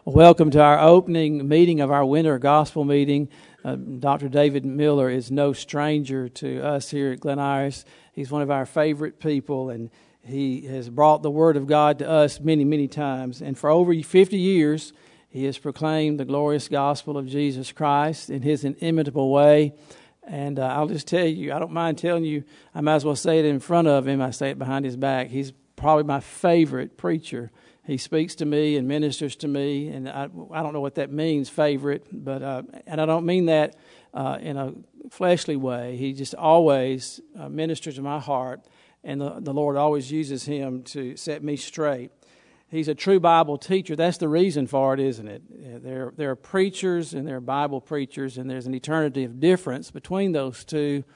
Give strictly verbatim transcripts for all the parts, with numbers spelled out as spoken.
Welcome to our opening meeting of our winter gospel meeting. Uh, Doctor David Miller is no stranger to us here at Glen Iris. He's one of our favorite people, and he has brought the Word of God to us many, many times. And for over fifty years, he has proclaimed the glorious gospel of Jesus Christ in his inimitable way. And uh, I'll just tell you, I don't mind telling you, I might as well say it in front of him. I say it behind his back. He's probably my favorite preacher. He speaks to me and ministers to me, and I, I don't know what that means, favorite, but uh, and I don't mean that uh, in a fleshly way. He just always uh, ministers to my heart, and the, the Lord always uses him to set me straight. He's a true Bible teacher. That's the reason for it, isn't it? There, there are preachers and there are Bible preachers, and there's an eternity of difference between those two.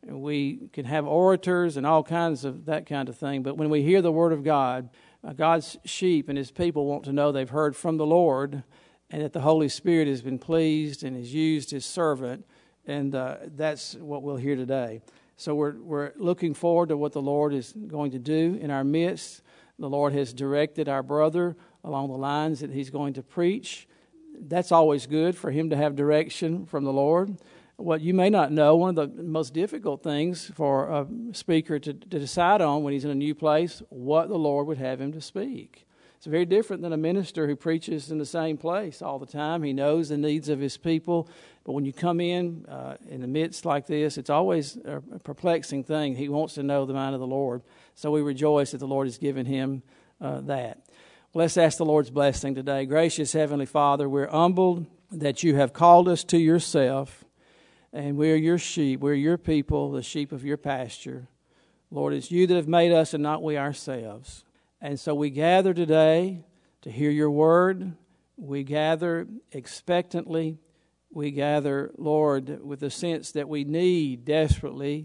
We can have orators and all kinds of that kind of thing, but when we hear the Word of God, Uh, God's sheep and His people want to know they've heard from the Lord and that the Holy Spirit has been pleased and has used His servant, and uh, that's what we'll hear today. So we're we're looking forward to what the Lord is going to do in our midst. The Lord has directed our brother along the lines that he's going to preach. That's always good for him to have direction from the Lord. What you may not know, one of the most difficult things for a speaker to, to decide on when he's in a new place, what the Lord would have him to speak. It's very different than a minister who preaches in the same place all the time. He knows the needs of his people. But when you come in uh, in the midst like this, it's always a perplexing thing. He wants to know the mind of the Lord. So we rejoice that the Lord has given him uh, that. Well, let's ask the Lord's blessing today. Gracious Heavenly Father, we're humbled that you have called us to yourself. And we are your sheep. We're your people, the sheep of your pasture. Lord, it's you that have made us and not we ourselves. And so we gather today to hear your word. We gather expectantly. We gather, Lord, with the sense that we need desperately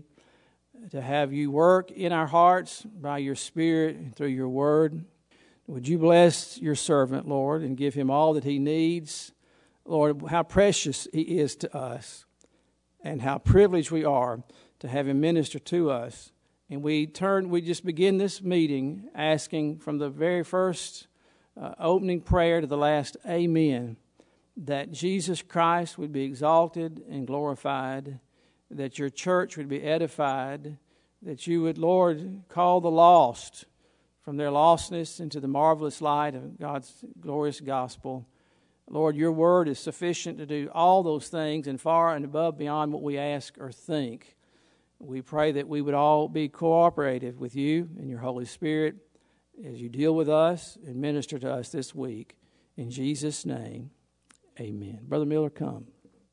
to have you work in our hearts by your Spirit and through your word. Would you bless your servant, Lord, and give him all that he needs? Lord, how precious he is to us. And how privileged we are to have him minister to us. And we turn, we just begin this meeting asking from the very first uh, opening prayer to the last amen, that Jesus Christ would be exalted and glorified, that your church would be edified, that you would, Lord, call the lost from their lostness into the marvelous light of God's glorious gospel. Lord, your word is sufficient to do all those things and far and above beyond what we ask or think. We pray that we would all be cooperative with you and your Holy Spirit as you deal with us and minister to us this week. In Jesus' name, amen. Brother Miller, come.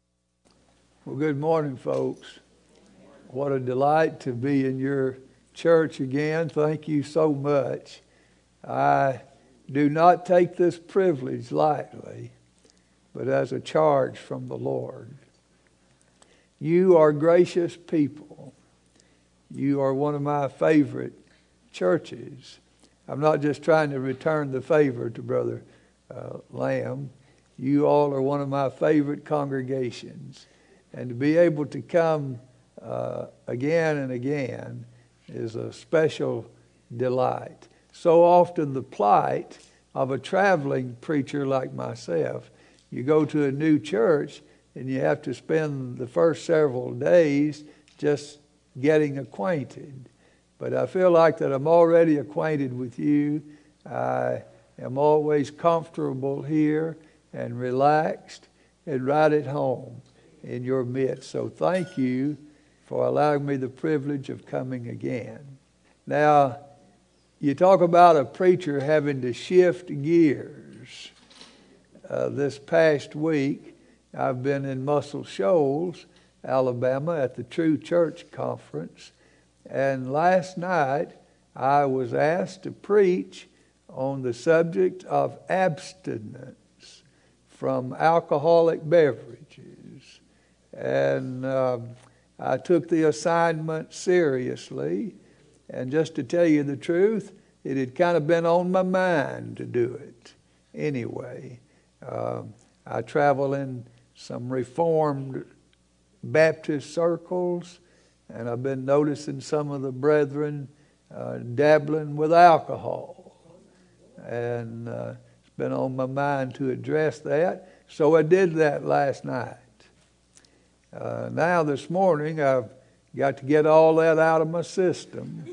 Well, good morning, folks. What a delight to be in your church again. Thank you so much. I do not take this privilege lightly, but as a charge from the Lord. You are gracious people. You are one of my favorite churches. I'm not just trying to return the favor to Brother uh, Lamb. You all are one of my favorite congregations. And to be able to come uh, again and again is a special delight. So often the plight of a traveling preacher like myself, you go to a new church and you have to spend the first several days just getting acquainted. But I feel like that I'm already acquainted with you. I am always comfortable here and relaxed and right at home in your midst. So thank you for allowing me the privilege of coming again. Now, you talk about a preacher having to shift gears. Uh, this past week, I've been in Muscle Shoals, Alabama, at the True Church Conference. And last night, I was asked to preach on the subject of abstinence from alcoholic beverages. And uh, I took the assignment seriously. And just to tell you the truth, it had kind of been on my mind to do it anyway. Uh, I travel in some Reformed Baptist circles, and I've been noticing some of the brethren uh, dabbling with alcohol. And uh, been on my mind to address that, so I did that last night. Uh, now this morning I've got to get all that out of my system.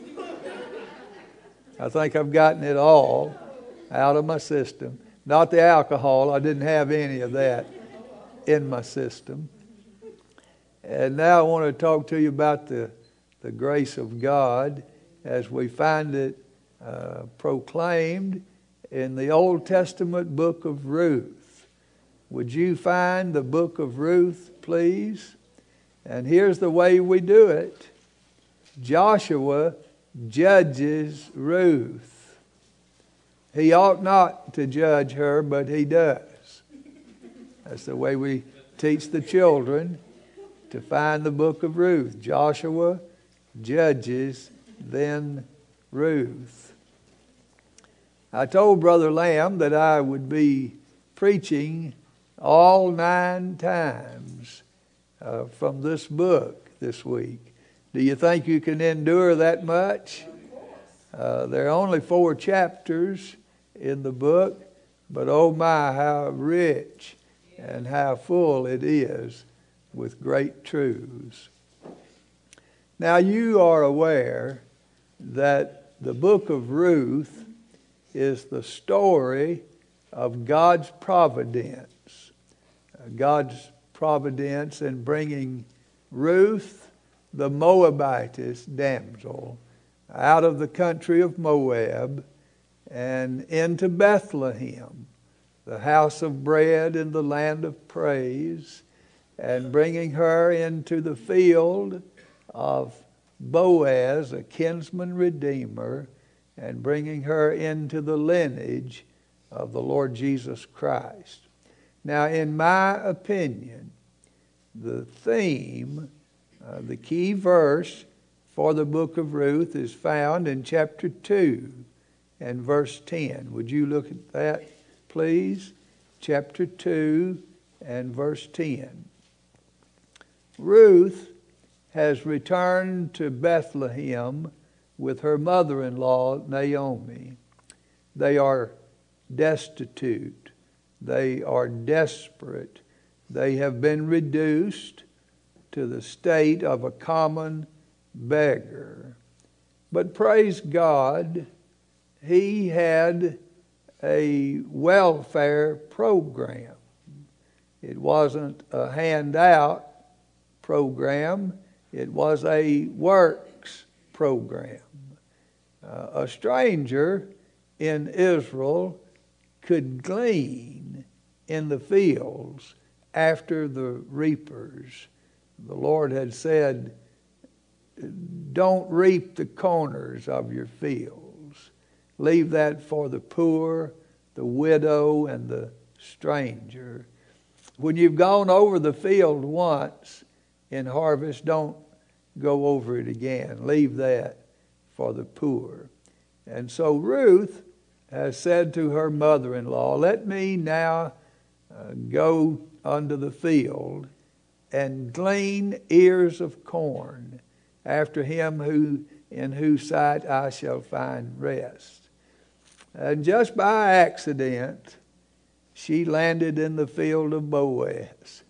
I think I've gotten it all out of my system. Not the alcohol. I didn't have any of that in my system. And now I want to talk to you about the, the grace of God as we find it uh, proclaimed in the Old Testament book of Ruth. Would you find the book of Ruth, please? And here's the way we do it. Joshua judges Ruth. He ought not to judge her, but he does. That's the way we teach the children to find the book of Ruth. Joshua judges, then Ruth. I told Brother Lamb that I would be preaching all nine times uh, from this book this week. Do you think you can endure that much? Uh, there are only four chapters in the book, but oh my, how rich and how full it is with great truths. Now you are aware that the book of Ruth is the story of God's providence. Uh, God's providence in bringing Ruth, the Moabitess damsel, out of the country of Moab and into Bethlehem, the house of bread in the land of praise, and bringing her into the field of Boaz, a kinsman redeemer, and bringing her into the lineage of the Lord Jesus Christ. Now, in my opinion, the theme, uh, the key verse for the book of Ruth is found in chapter two and verse ten. Would you look at that, please? Chapter two and verse ten. Ruth has returned to Bethlehem with her mother-in-law, Naomi. They are destitute. They are desperate. They have been reduced to the state of a common beggar. But praise God, he had a welfare program. It wasn't a handout program. It was a works program. Uh, a stranger in Israel could glean in the fields after the reapers. The Lord had said, don't reap the corners of your fields. Leave that for the poor, the widow, and the stranger. When you've gone over the field once in harvest, don't go over it again. Leave that for the poor. And so Ruth has said to her mother-in-law, let me now uh, go unto the field and glean ears of corn after him who in whose sight I shall find rest. And just by accident, she landed in the field of Boaz.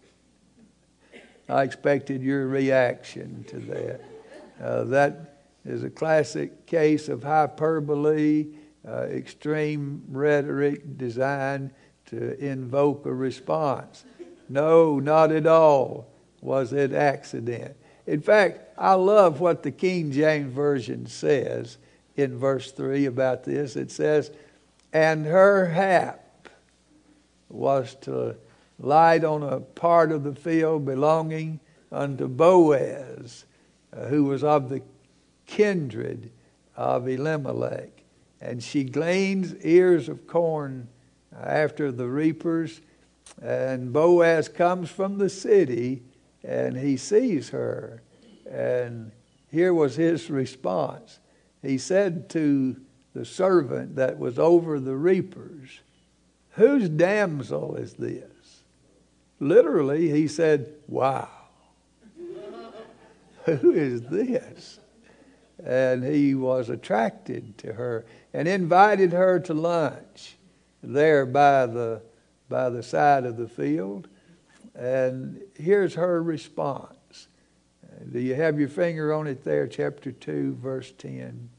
I expected your reaction to that. Uh, that is a classic case of hyperbole, uh, extreme rhetoric designed to invoke a response. No, not at all was it accident. In fact, I love what the King James Version says in verse three about this. It says, and her hap was to light on a part of the field belonging unto Boaz, uh, who was of the kindred of Elimelech. And she gleans ears of corn after the reapers. And Boaz comes from the city and he sees her. And here was his response. He said to the servant that was over the reapers, whose damsel is this? Literally, he said, wow. Who is this? And he was attracted to her and invited her to lunch. there by the by the side of the field. And here's her response. Do you have your finger on it there? Chapter two, verse ten.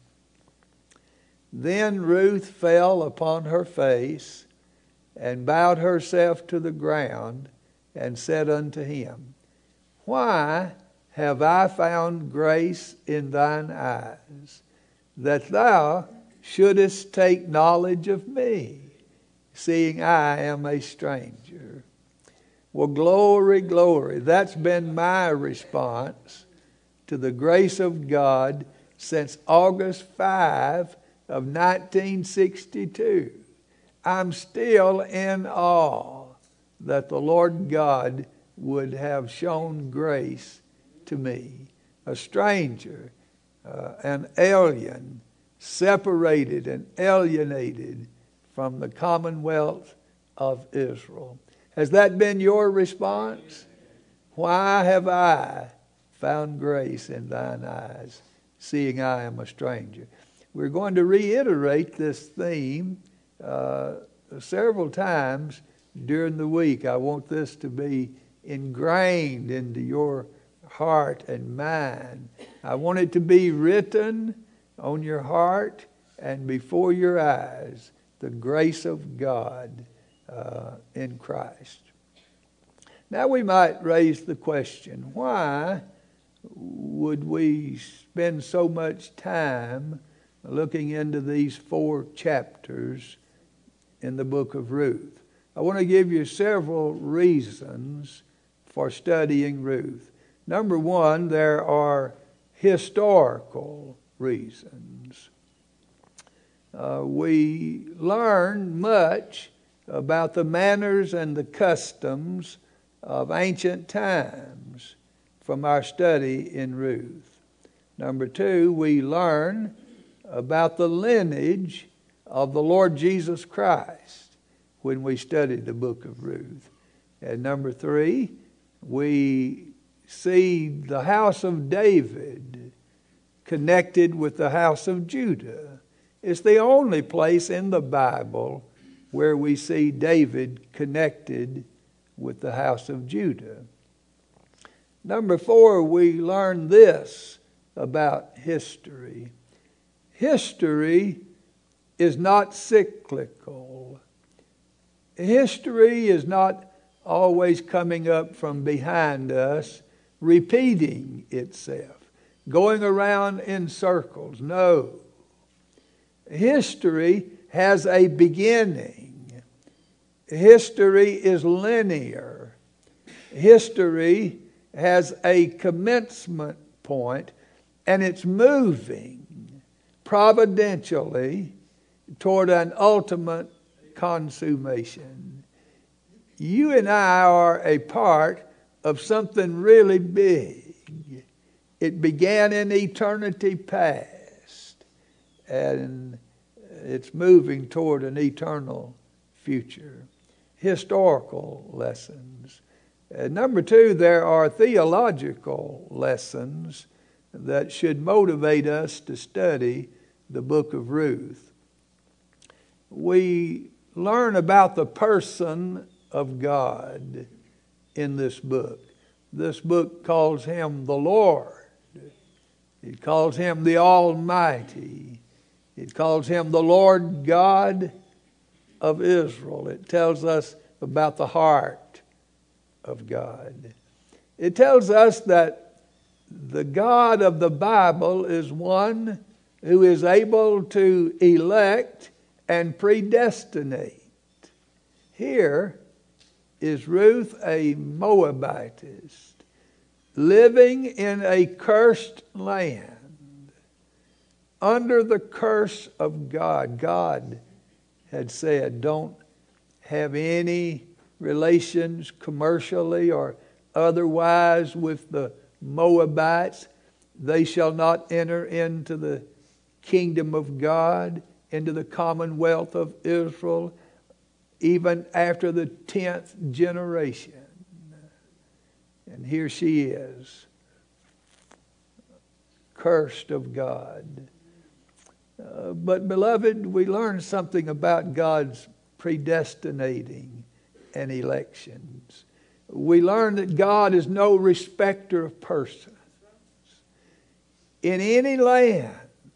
Then Ruth fell upon her face and bowed herself to the ground and said unto him, Why have I found grace in thine eyes, that thou shouldest take knowledge of me, seeing I am a stranger? Well, glory, glory. That's been my response to the grace of God since August fifth of nineteen sixty-two. I'm still in awe that the Lord God would have shown grace to me, a stranger, uh, an alien, separated and alienated from the commonwealth of Israel. Has that been your response? Why have I found grace in thine eyes, seeing I am a stranger? We're going to reiterate this theme uh, several times during the week. I want this to be ingrained into your heart and mind. I want it to be written on your heart and before your eyes, the grace of God uh, in Christ. Now we might raise the question, why would we spend so much time looking into these four chapters in the book of Ruth? I want to give you several reasons for studying Ruth. Number one, there are historical reasons. Uh, we learn much about the manners and the customs of ancient times from our study in Ruth. Number two, we learn about the lineage of the Lord Jesus Christ when we studied the book of Ruth. And number three, we see the house of David connected with the house of Judah. It's the only place in the Bible where we see David connected with the house of Judah. Number four, we learn this about history. History is not cyclical. History is not always coming up from behind us, repeating itself, going around in circles. No. History has a beginning. History is linear. History has a commencement point, and it's moving providentially toward an ultimate consummation. You and I are a part of something really big. It began in eternity past, and it's moving toward an eternal future. Historical lessons. And number two, there are theological lessons that should motivate us to study the book of Ruth. We learn about the person of God in this book. This book calls him the Lord. It calls him the Almighty. It calls him the Lord God of Israel. It tells us about the heart of God. It tells us that the God of the Bible is one who is able to elect and predestinate. Here is Ruth, a Moabitess, living in a cursed land, under the curse of God. God had said, don't have any relations commercially or otherwise with the Moabites. They shall not enter into the kingdom of God, into the commonwealth of Israel, even after the tenth generation. And here she is, cursed of God. Uh, but beloved, we learn something about God's predestinating and elections. We learn that God is no respecter of persons. In any land,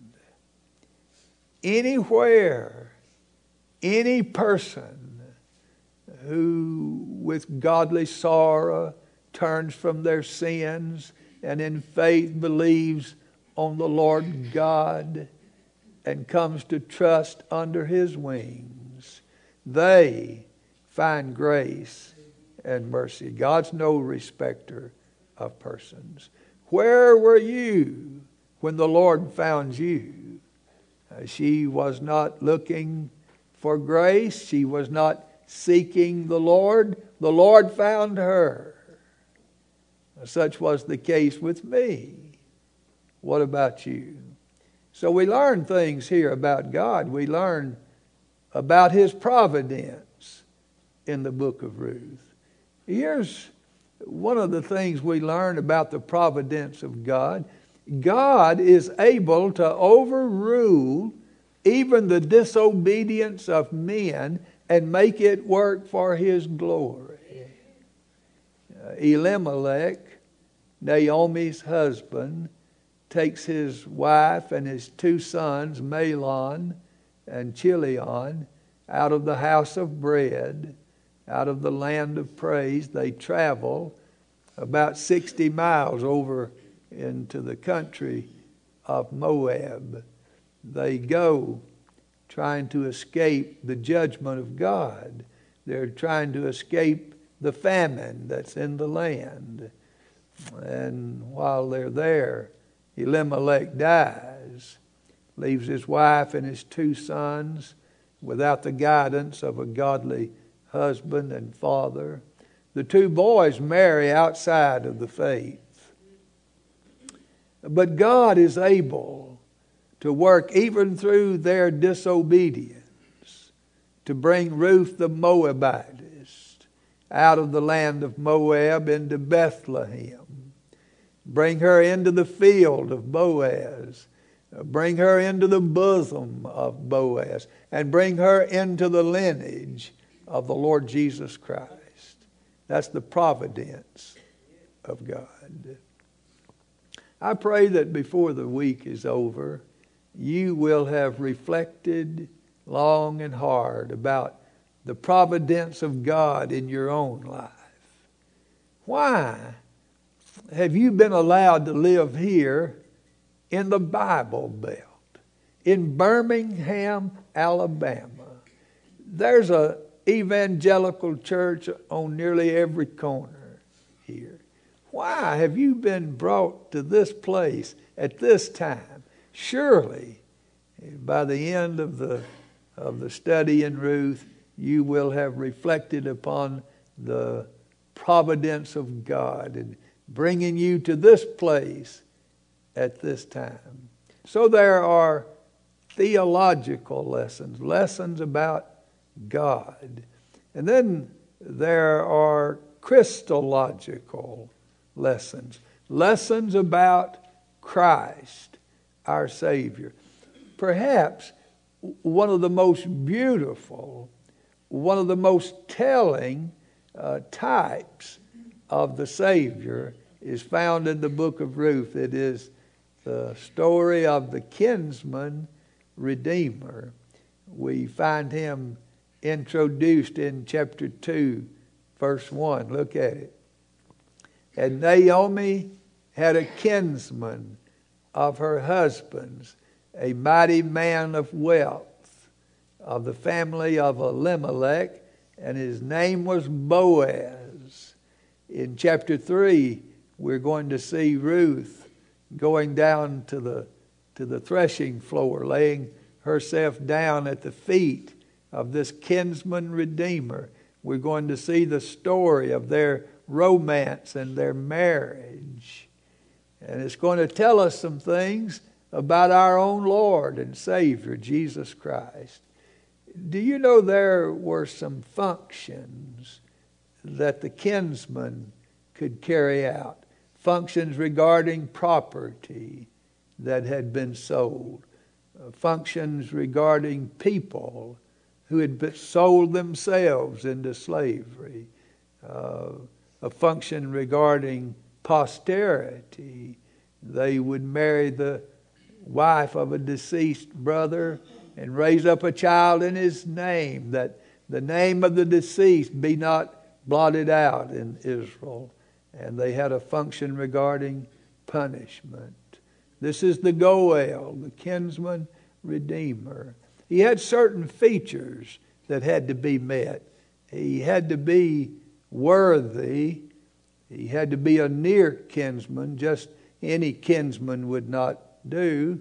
anywhere, any person who with godly sorrow turns from their sins and in faith believes on the Lord God and comes to trust under His wings, they find grace and mercy. God's no respecter of persons. Where were you when the Lord found you? Uh, she was not looking for grace. She was not seeking the Lord. The Lord found her. Such was the case with me. What about you? So we learn things here about God. We learn about His providence in the book of Ruth. Here's one of the things we learn about the providence of God. God is able to overrule even the disobedience of men and make it work for His glory. Uh, Elimelech, Naomi's husband, takes his wife and his two sons, Mahlon and Chilion, out of the house of bread, out of the land of praise. They travel about sixty miles over into the country of Moab. They go trying to escape the judgment of God. They're trying to escape the famine that's in the land. And while they're there, Elimelech dies, leaves his wife and his two sons without the guidance of a godly husband and father. The two boys marry outside of the faith. But God is able to work even through their disobedience to bring Ruth the Moabitess out of the land of Moab into Bethlehem. Bring her into the field of Boaz. Bring her into the bosom of Boaz. And bring her into the lineage of the Lord Jesus Christ. That's the providence of God. I pray that before the week is over, you will have reflected long and hard about the providence of God in your own life. Why have you been allowed to live here in the Bible Belt, in Birmingham, Alabama? There's an evangelical church on nearly every corner here. Why have you been brought to this place at this time? Surely, by the end of the of the study in Ruth, you will have reflected upon the providence of God and bringing you to this place at this time. So there are theological lessons, lessons about God. And then there are Christological lessons, lessons about Christ, our Savior. Perhaps one of the most beautiful, one of the most telling uh, types of the Savior is found in the book of Ruth. It is the story of the kinsman redeemer. We find him introduced in chapter two, verse one. Look at it. And Naomi had a kinsman of her husband's, a mighty man of wealth, of the family of Elimelech, and his name was Boaz. In chapter three, we're going to see Ruth going down to the to the threshing floor, laying herself down at the feet of this kinsman redeemer. We're going to see the story of their romance and their marriage. And it's going to tell us some things about our own Lord and Savior, Jesus Christ. Do you know there were some functions that the kinsman could carry out? Functions regarding property that had been sold. Uh, functions regarding people who had sold themselves into slavery, uh, a function regarding posterity. They would marry the wife of a deceased brother and raise up a child in his name, that the name of the deceased be not blotted out in Israel. And they had a function regarding punishment. This is the Goel, the kinsman redeemer. He had certain features that had to be met. He had to be worthy. He had to be a near kinsman. Just any kinsman would not do.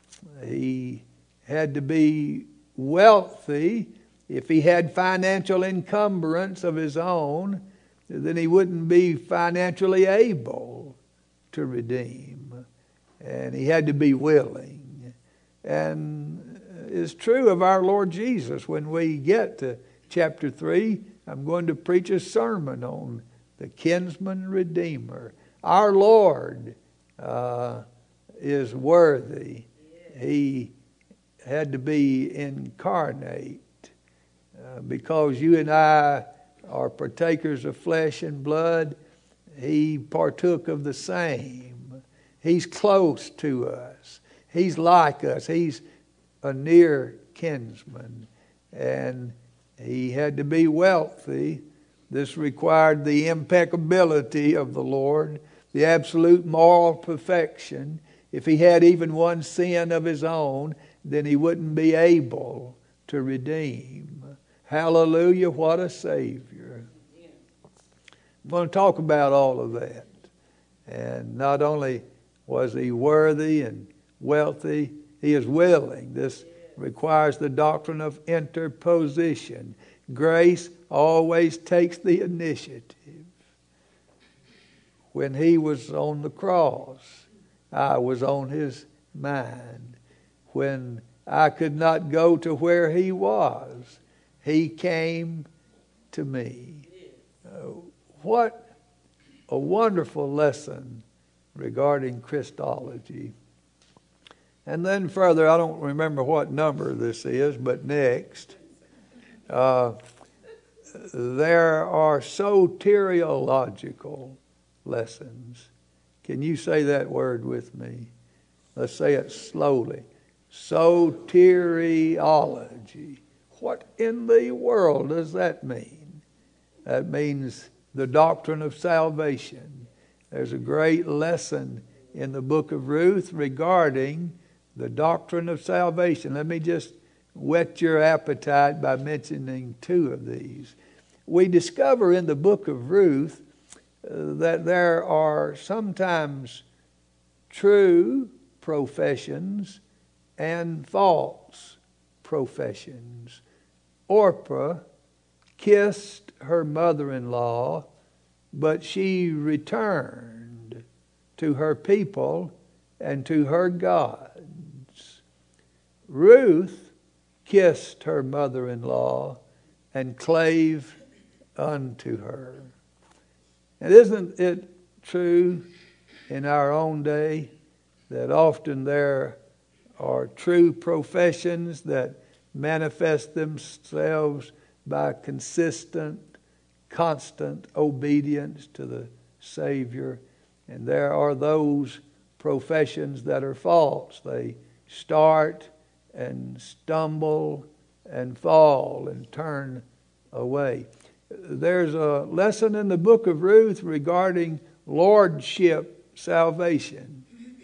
He had to be wealthy. If he had financial encumbrance of his own, then he wouldn't be financially able to redeem. And he had to be willing. And it's true of our Lord Jesus. When we get to chapter three, I'm going to preach a sermon on the kinsman redeemer. Our Lord uh, is worthy. He had to be incarnate uh, because you and I are partakers of flesh and blood. He partook of the same. He's close to us. He's like us. He's a near kinsman. And he had to be wealthy. This required the impeccability of the Lord, the absolute moral perfection. If he had even one sin of his own, then he wouldn't be able to redeem. Hallelujah, what a Savior. I'm going to talk about all of that. And not only was he worthy and wealthy, he is willing. This requires the doctrine of interposition. Grace always takes the initiative. When he was on the cross, I was on his mind. When I could not go to where he was, he came to me. Uh, what a wonderful lesson regarding Christology. And then further, I don't remember what number this is, but next, uh, there are soteriological lessons. Can you say that word with me? Let's say it slowly. Soteriology. What in the world does that mean? That means the doctrine of salvation. There's a great lesson in the book of Ruth regarding the doctrine of salvation. Let me just whet your appetite by mentioning two of these. We discover in the book of Ruth uh, that there are sometimes true professions and false professions. Orpah kissed her mother-in-law, but she returned to her people and to her gods. Ruth kissed her mother-in-law and clave unto her. And isn't it true in our own day that often there are true professions that manifest themselves by consistent, constant obedience to the Savior? And there are those professions that are false. They start and stumble and fall and turn away. There's a lesson in the book of Ruth regarding lordship salvation.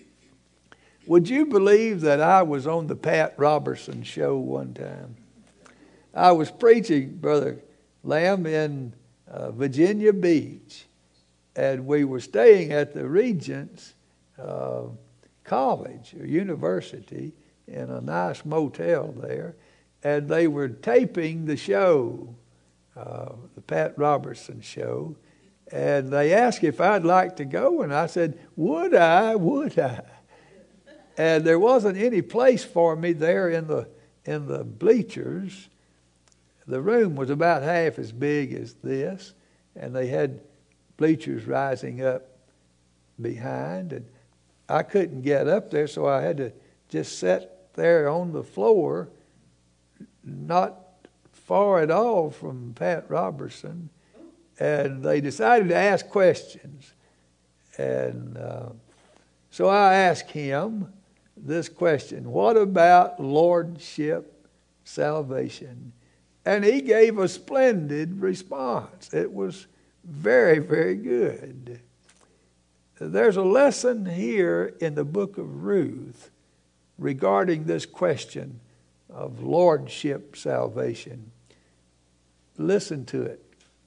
Would you believe that I was on the Pat Robertson show one time? I was preaching, Brother Lamb, in uh, Virginia Beach, and we were staying at the Regent's uh, College or University in a nice motel there, and they were taping the show, uh, the Pat Robertson show, and they asked if I'd like to go, and I said, would I, would I? And there wasn't any place for me there in the in the bleachers. The room was about half as big as this, and they had bleachers rising up behind, and I couldn't get up there, so I had to just sit there on the floor, not far at all from Pat Robertson, and they decided to ask questions. And uh, so I asked him this question: what about lordship salvation? And he gave a splendid response. It was very, very good. There's a lesson here in the book of Ruth regarding this question of lordship salvation. Listen to it.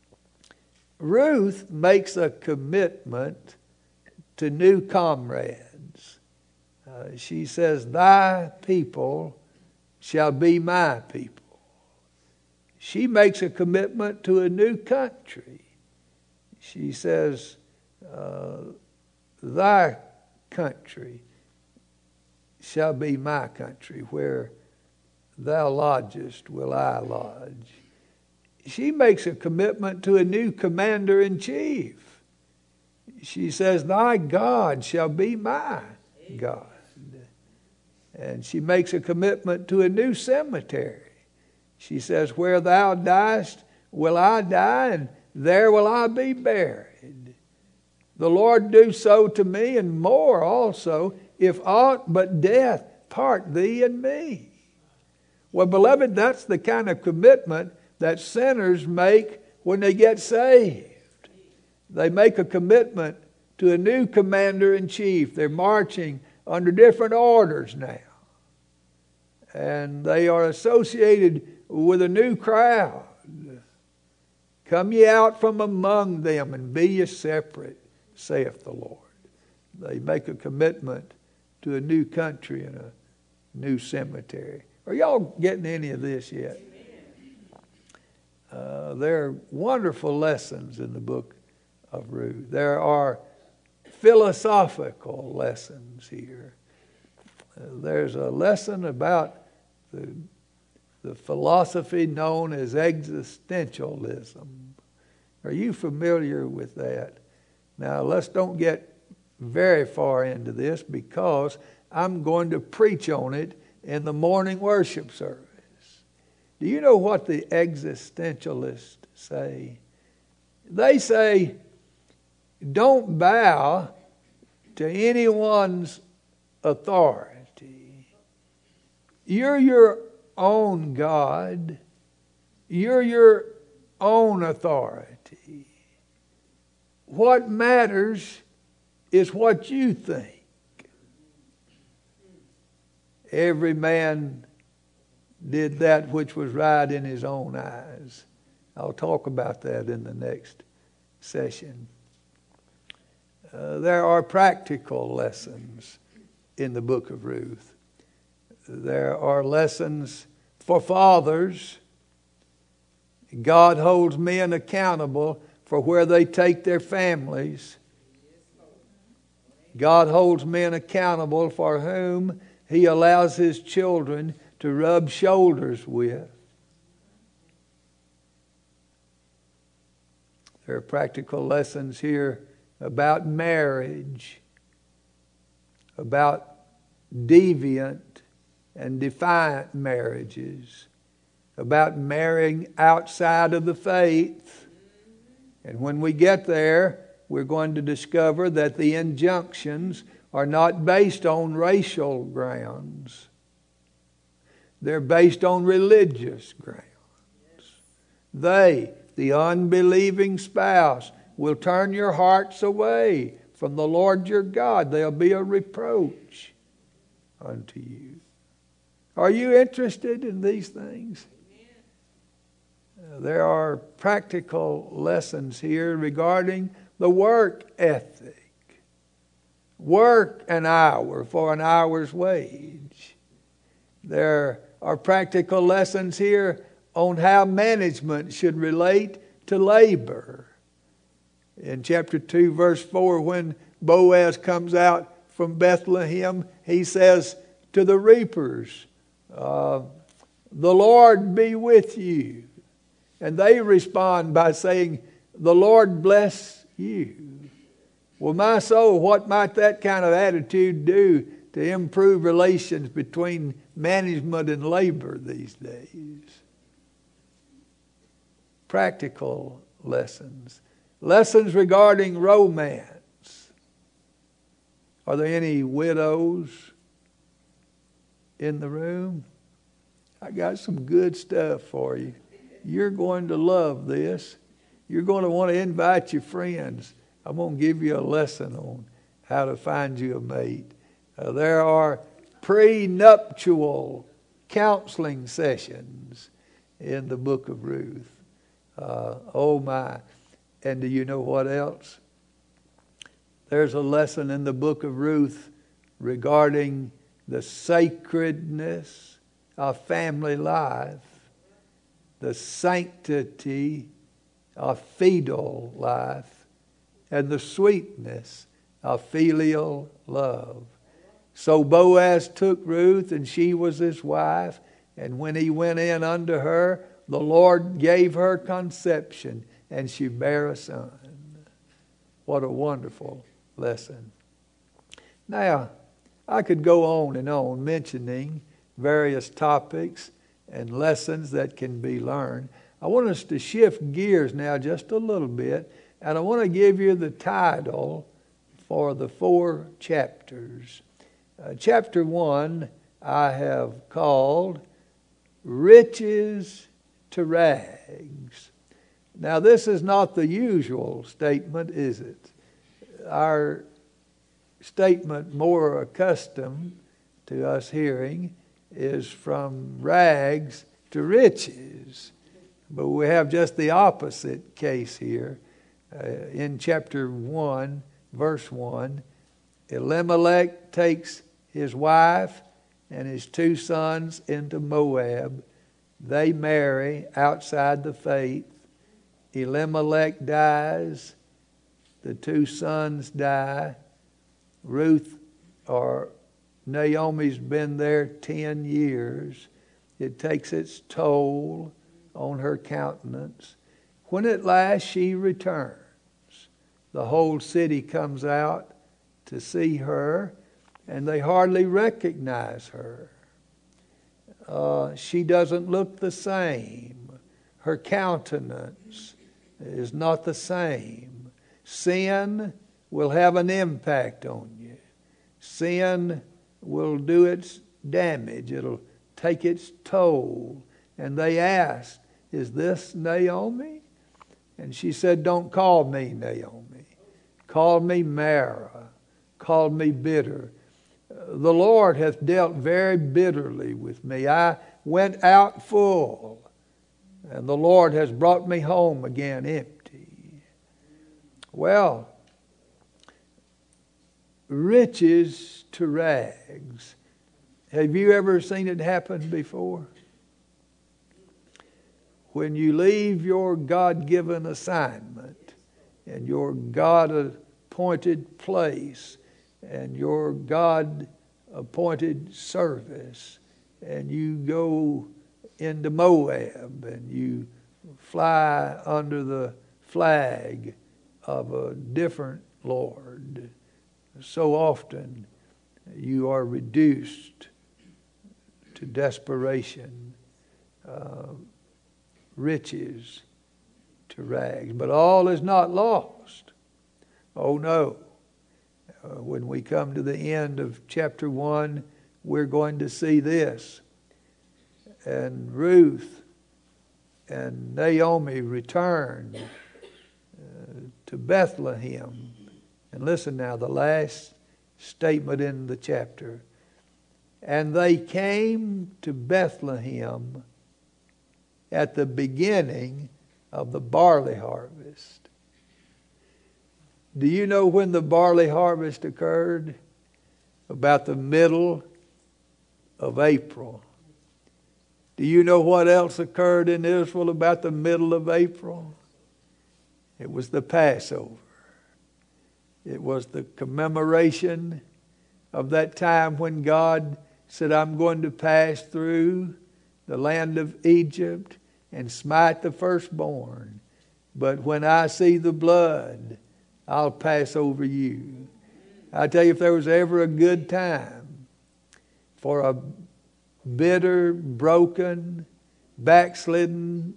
Ruth makes a commitment to new comrades. Uh, she says, "Thy people shall be my people." She makes a commitment to a new country. She says, uh, "Thy country shall be my country, where thou lodgest will I lodge." She makes a commitment to a new commander-in-chief. She says, "Thy God shall be my God." And she makes a commitment to a new cemetery. She says, "Where thou diest will I die, and there will I be buried. The Lord do so to me, and more also, if aught but death part thee and me." Well, beloved, that's the kind of commitment that sinners make when they get saved. They make a commitment to a new commander-in-chief. They're marching under different orders now. And they are associated with a new crowd. "Come ye out from among them, and be ye separate, saith the Lord." They make a commitment to a new country and a new cemetery. Are y'all getting any of this yet? Uh, there are wonderful lessons in the book of Ruth. There are philosophical lessons here. Uh, there's a lesson about the, the philosophy known as existentialism. Are you familiar with that? Now, let's don't get very far into this, because I'm going to preach on it in the morning worship service. Do you know what the existentialists say? They say, don't bow to anyone's authority. You're your own God. You're your own authority. What matters is what you think. Every man did that which was right in his own eyes. I'll talk about that in the next session. Uh, there are practical lessons in the book of Ruth. There are lessons for fathers. God holds men accountable for where they take their families. God holds men accountable for whom He allows His children to rub shoulders with. There are practical lessons here about marriage, about deviant and defiant marriages, about marrying outside of the faith. And when we get there, we're going to discover that the injunctions are not based on racial grounds. They're based on religious grounds. They, the unbelieving spouse, will turn your hearts away from the Lord your God. They'll be a reproach unto you. Are you interested in these things? There are practical lessons here regarding the work ethic. Work an hour for an hour's wage. There are practical lessons here on how management should relate to labor. In chapter two, verse four, when Boaz comes out from Bethlehem, he says to the reapers, uh, "The Lord be with you." And they respond by saying, "The Lord bless you." Well, my soul, what might that kind of attitude do to improve relations between management and labor these days? practical lessons. Lessons regarding romance. Are there any widows in the room? I got some good stuff for you. You're going to love this. You're going to want to invite your friends. I'm going to give you a lesson on how to find you a mate. Uh, there are prenuptial counseling sessions in the book of Ruth. Uh, oh my. And do you know what else? There's a lesson in the book of Ruth regarding the sacredness of family life, the sanctity of filial life, and the sweetness of filial love. So Boaz took Ruth, and she was his wife, and when he went in unto her, the Lord gave her conception, and she bare a son. What a wonderful lesson. Now, I could go on and on mentioning various topics and lessons that can be learned. I want us to shift gears now just a little bit, and I want to give you the title for the four chapters. Uh, chapter one I have called Riches to Rags. Now, this is not the usual statement, is it? Our statement more accustomed to us hearing is from rags to riches. But we have just the opposite case here. Uh, in chapter one, verse one, Elimelech takes his wife and his two sons into Moab. They marry outside the faith. Elimelech dies. The two sons die. Ruth or Naomi's been there ten years. It takes its toll on her countenance. When at last she returns, the whole city comes out to see her, and they hardly recognize her. Uh, she doesn't look the same. Her countenance is not the same. Sin will have an impact on you. Sin will do its damage. It'll take its toll. And they asked, "Is this Naomi?" And she said, "Don't call me Naomi. Call me Mara. Call me bitter. The Lord hath dealt very bitterly with me. I went out full, and the Lord has brought me home again empty." Well, riches to rags. Have you ever seen it happen before? When you leave your God-given assignment and your God-appointed place and your God-appointed service, and you go into Moab and you fly under the flag of a different Lord, so often you are reduced to desperation, uh, riches to rags. But all is not lost. Oh no. Uh, when we come to the end of chapter one, we're going to see this. And Ruth and Naomi returned uh, to Bethlehem. And listen now, the last statement in the chapter. And they came to Bethlehem at the beginning of the barley harvest. Do you know when the barley harvest occurred? About the middle of April. Do you know what else occurred in Israel about the middle of April? It was the Passover. It was the commemoration of that time when God said, "I'm going to pass through the land of Egypt and smite the firstborn. But when I see the blood, I'll pass over you." I tell you, if there was ever a good time for a bitter, broken, backslidden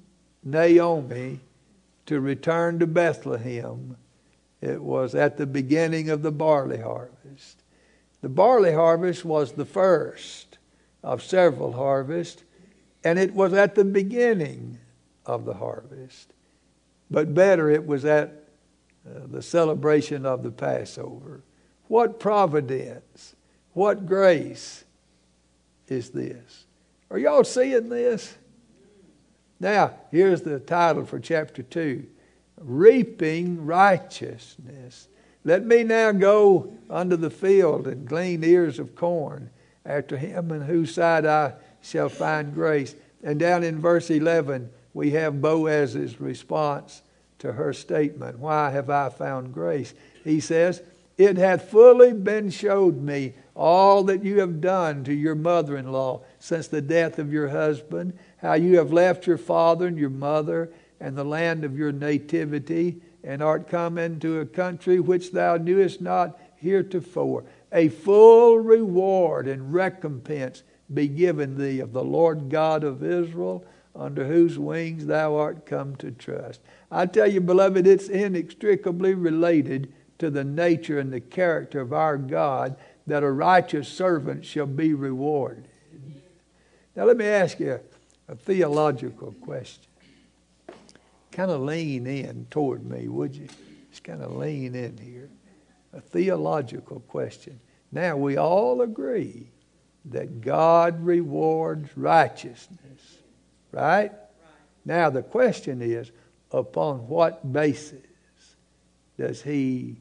Naomi to return to Bethlehem. It was at the beginning of the barley harvest. The barley harvest was the first of several harvests, and it was at the beginning of the harvest. But better, it was at uh, the celebration of the Passover. What providence, what grace is this? Are y'all seeing this? Now, here's the title for chapter two. Reaping righteousness. Let me now go unto the field and glean ears of corn after him on whose side I shall find grace. And down in verse eleven, we have Boaz's response to her statement. Why have I found grace? He says, it hath fully been showed me all that you have done to your mother-in-law since the death of your husband, how you have left your father and your mother and the land of your nativity, and art come into a country which thou knewest not heretofore. A full reward and recompense be given thee of the Lord God of Israel, under whose wings thou art come to trust. I tell you, beloved, it's inextricably related to the nature and the character of our God that a righteous servant shall be rewarded. Now let me ask you a, a theological question. Kind of lean in toward me, would you? Just kind of lean in here. A theological question. Now we all agree that God rewards righteousness, right? Right. Now the question is, upon what basis does He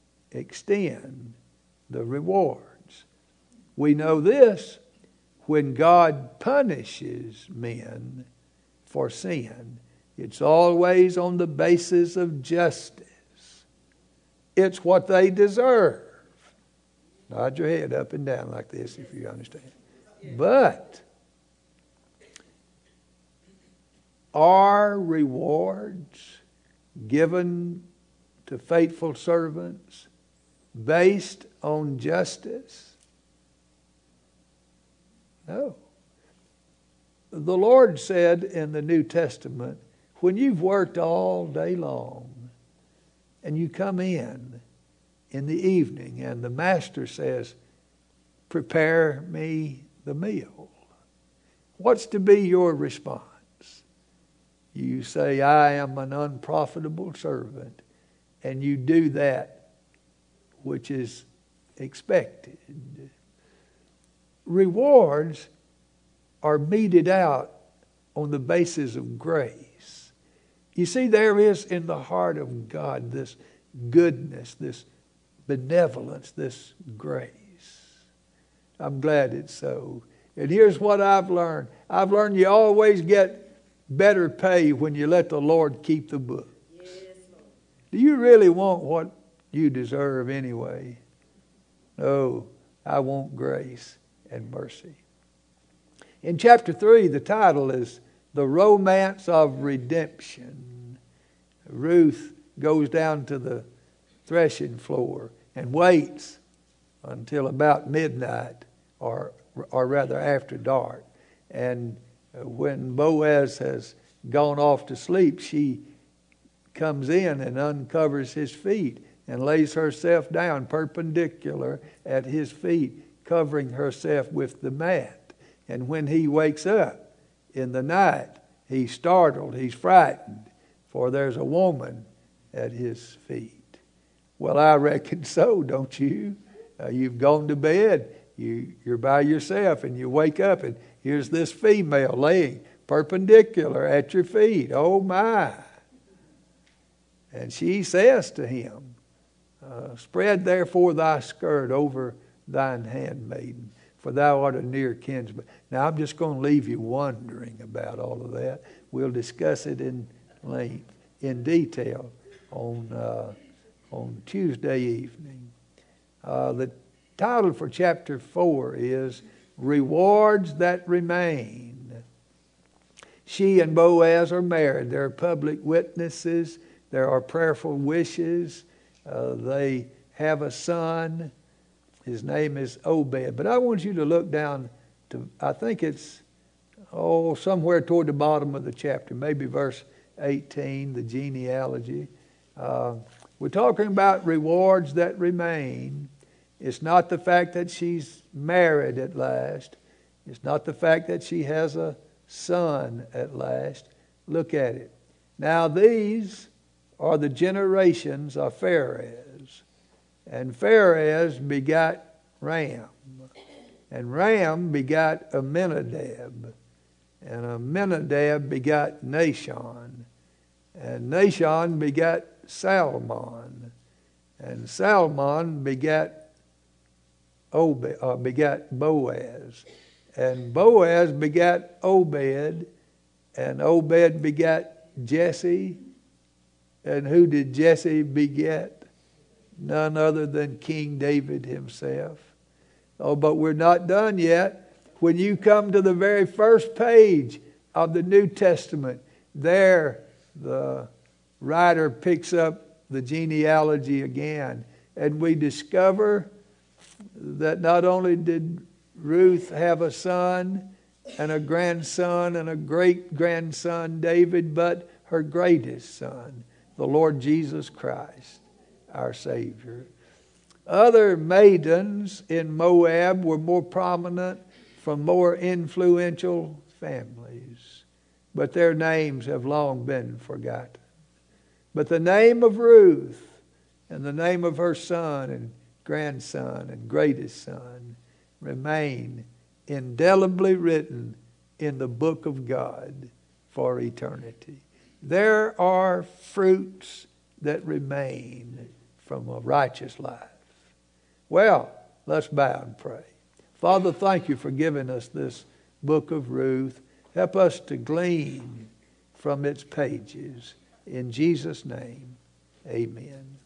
extend the rewards? We know this: when God punishes men for sin, it's always on the basis of justice. It's what they deserve. Nod your head up and down like this if you understand. But are rewards given to faithful servants based on justice? No. The Lord said in the New Testament, when you've worked all day long and you come in in the evening and the master says, prepare me the meal, what's to be your response? You say, I am an unprofitable servant, and you do that which is expected. Rewards are meted out on the basis of grace. You see, there is in the heart of God this goodness, this benevolence, this grace. I'm glad it's so. And here's what I've learned. I've learned you always get better pay when you let the Lord keep the books. Yes, Lord. Do you really want what you deserve anyway? No, I want grace and mercy. In chapter three, the title is The Romance of Redemption. Ruth goes down to the threshing floor and waits until about midnight, or, or rather after dark. And when Boaz has gone off to sleep, she comes in and uncovers his feet and lays herself down perpendicular at his feet, covering herself with the mat. And when he wakes up in the night, he's startled, he's frightened, for there's a woman at his feet. Well, I reckon so, don't you? Uh, you've gone to bed, you, you're by yourself, and you wake up and here's this female laying perpendicular at your feet. Oh my. And she says to him, uh, spread therefore thy skirt over thine handmaiden, for thou art a near kinsman. Now I'm just going to leave you wondering about all of that. We'll discuss it in length, in detail on, uh, on Tuesday evening. Uh, the title for chapter four is Rewards That Remain. She and Boaz are married. There are public witnesses. There are prayerful wishes. Uh, they have a son. His name is Obed. But I want you to look down to, I think it's oh, somewhere toward the bottom of the chapter, maybe verse eighteen, the genealogy. Uh, we're talking about rewards that remain. It's not the fact that she's married at last. It's not the fact that she has a son at last. Look at it. Now these are the generations of Pharez. And Pharez begot Ram. And Ram begot Amminadab. And Amminadab begot Nahshon. And Nahshon begot Salmon. And Salmon begat Obed, uh, begat Boaz. And Boaz begat Obed. And Obed begat Jesse. And who did Jesse beget? None other than King David himself. Oh, but we're not done yet. When you come to the very first page of the New Testament, there the writer picks up the genealogy again. And we discover that not only did Ruth have a son and a grandson and a great-grandson, David, but her greatest son, the Lord Jesus Christ, our Savior. Other maidens in Moab were more prominent from more influential families, but their names have long been forgotten. But the name of Ruth and the name of her son and grandson and greatest son remain indelibly written in the book of God for eternity. There are fruits that remain from a righteous life. Well, let's bow and pray. Father, thank you for giving us this book of Ruth. Help us to glean from its pages. In Jesus' name, amen.